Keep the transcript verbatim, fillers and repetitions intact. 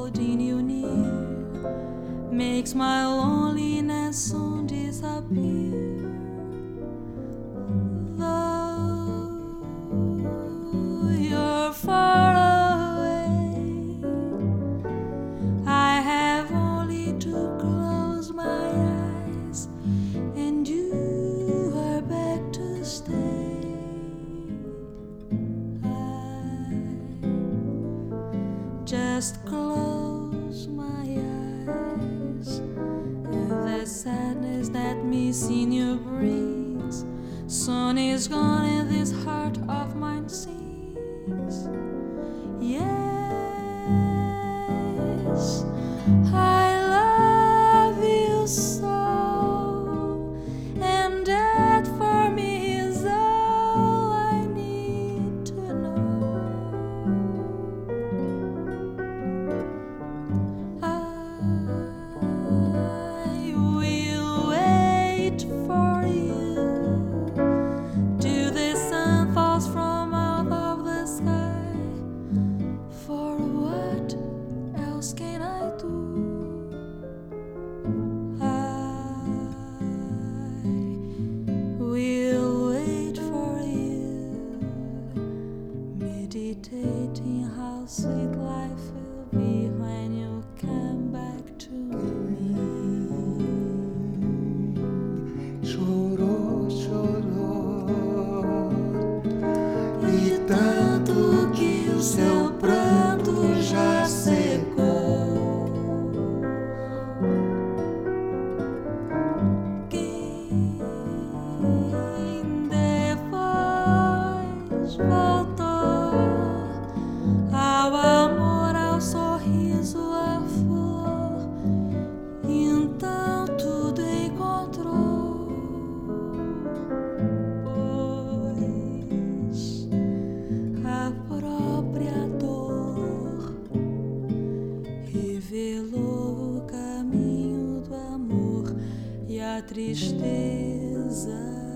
holding you near makes my loneliness soon disappear. Though you're far away, I have only to close my eyes, and you are back to stay. I just close my eyes, and the sadness that missing you brings soon is gone, and this heart of mine sings. Yes, I love you so, and that for me is all I need to know. I will wait for you till the sun falls from out of the sky. For what else can I do? I will wait for you, meditating how sweet life will be when you come back to me. Chorou, chorou, e tanto que o seu pranto já secou. Quem depois voltou ao amor, ao sorriso, à flor, então tudo encontrou. Pois a própria dor revelou o caminho do amor, e a tristeza